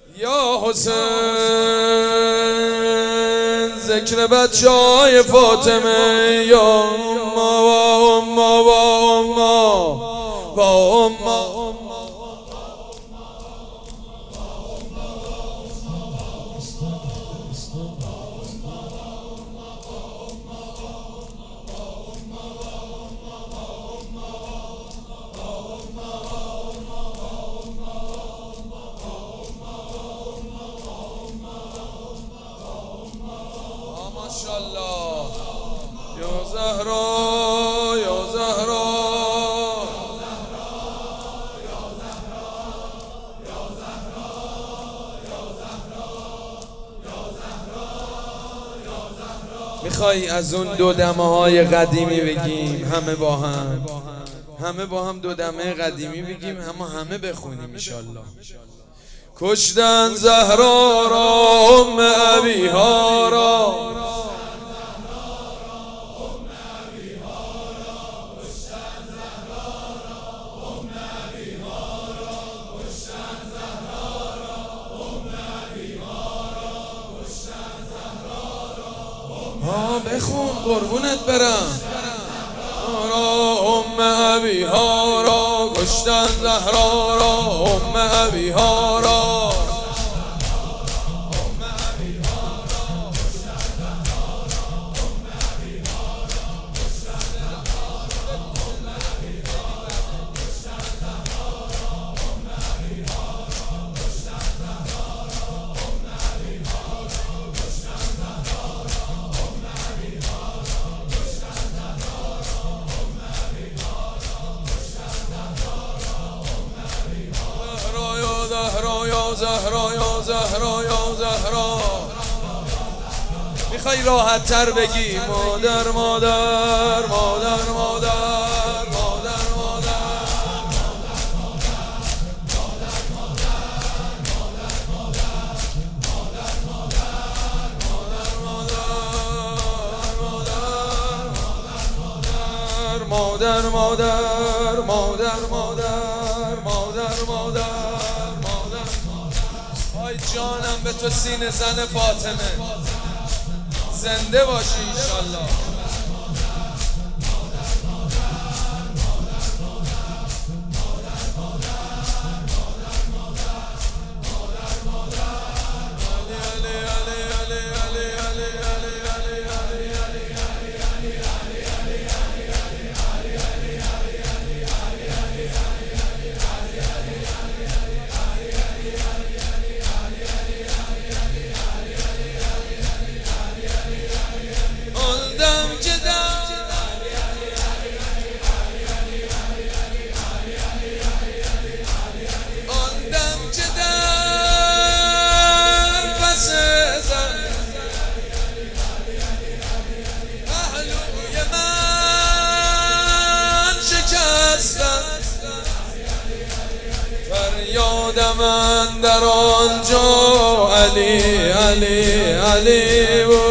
یا حسین ذکر بچه‌های فاطمه یا اما و اما و اما و اما ماشاءالله یا زهرا یا زهرا میخوای از اون دو دمه های قدیمی بگیم همه با هم دو دمه قدیمی بگیم همه بخونیم انشالله. کشتن زهرا را ام ابیها را بخون قربونت برم. ام ابیها را کشتن زهرا را ام ابیها را یا زهرا یا زهرا یا زهرا. میخوای راحت تر بگی مادر مادر مادر مادر مادر مادر مادر مادر مادر آی جانم به تو سینه زن فاطمه زنده باشی انشالله. فریاد من در آنجا علی علی علی